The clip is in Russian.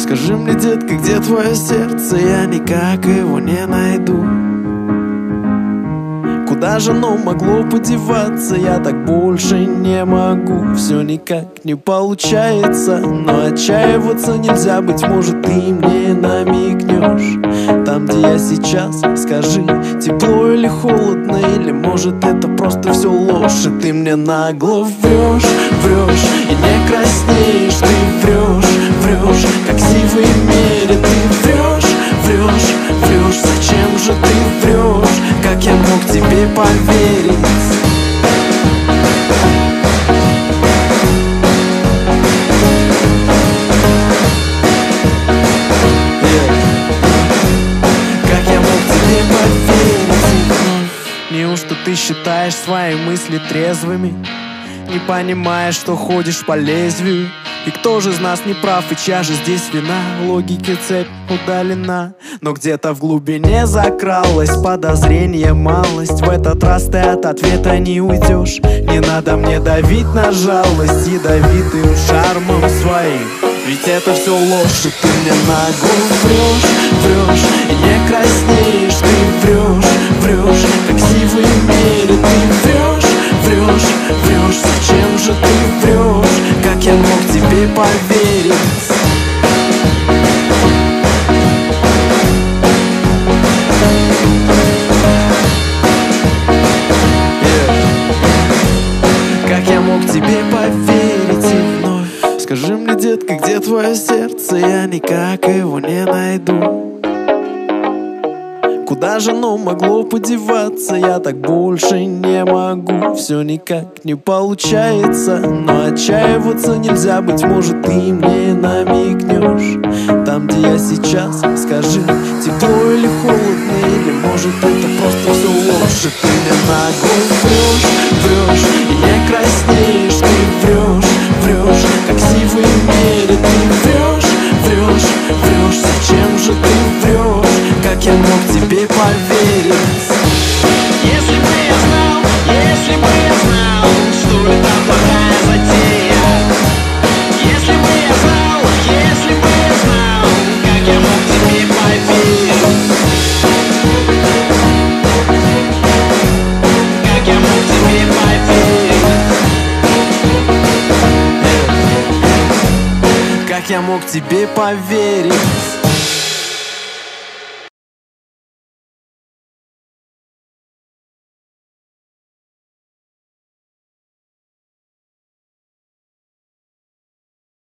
Скажи мне, детка, где твое сердце? Я никак его не найду. Куда же оно могло подеваться? Я так больше не могу. Все никак не получается, но отчаиваться нельзя. Быть может, ты мне намекнешь. Там, где я сейчас, скажи, тепло или холодно, или может это просто все ложь. И ты мне нагло врешь, врешь и не краснеешь. Ты врешь, врешь, как сивый мере. Ты врешь, врешь, врешь. Зачем же ты врешь? Как я мог тебе поверить? Как я мог тебе поверить? Неужто ты считаешь свои мысли трезвыми? Не понимаешь, что ходишь по лезвию? И кто же из нас не прав, и чья же здесь вина? Логики цепь удалена, но где-то в глубине закралось подозрение, малость. В этот раз ты от ответа не уйдешь. Не надо мне давить на жалость ядовитым шармом своим, ведь это все ложь. И ты мне нагло врешь, врешь и не краснеешь. Ты врешь, врешь, как сивый мере. Ты врешь, врешь, врешь. Зачем же ты врешь? Как я мог тебе поверить? Как я мог тебе поверить и вновь? Скажи мне, детка, где твое сердце? Я никак его не найду. Куда же оно могло подеваться? Я так больше не могу. Все никак не получается, но отчаиваться нельзя. Быть может, ты мне намекнешь. Там, где я сейчас, скажи, тепло или холодно, или может это просто все ложь. И ты мне нагло врешь, врешь и не краснеешь. Ты врешь, врешь, как сивый мере. Ты врешь, врешь, врешь. Зачем же ты врешь? Как я мог тебе поверить? Если бы я знал, что это плохая затея. Если бы я знал, как я мог тебе поверить? Как я мог тебе поверить? Как я мог тебе поверить?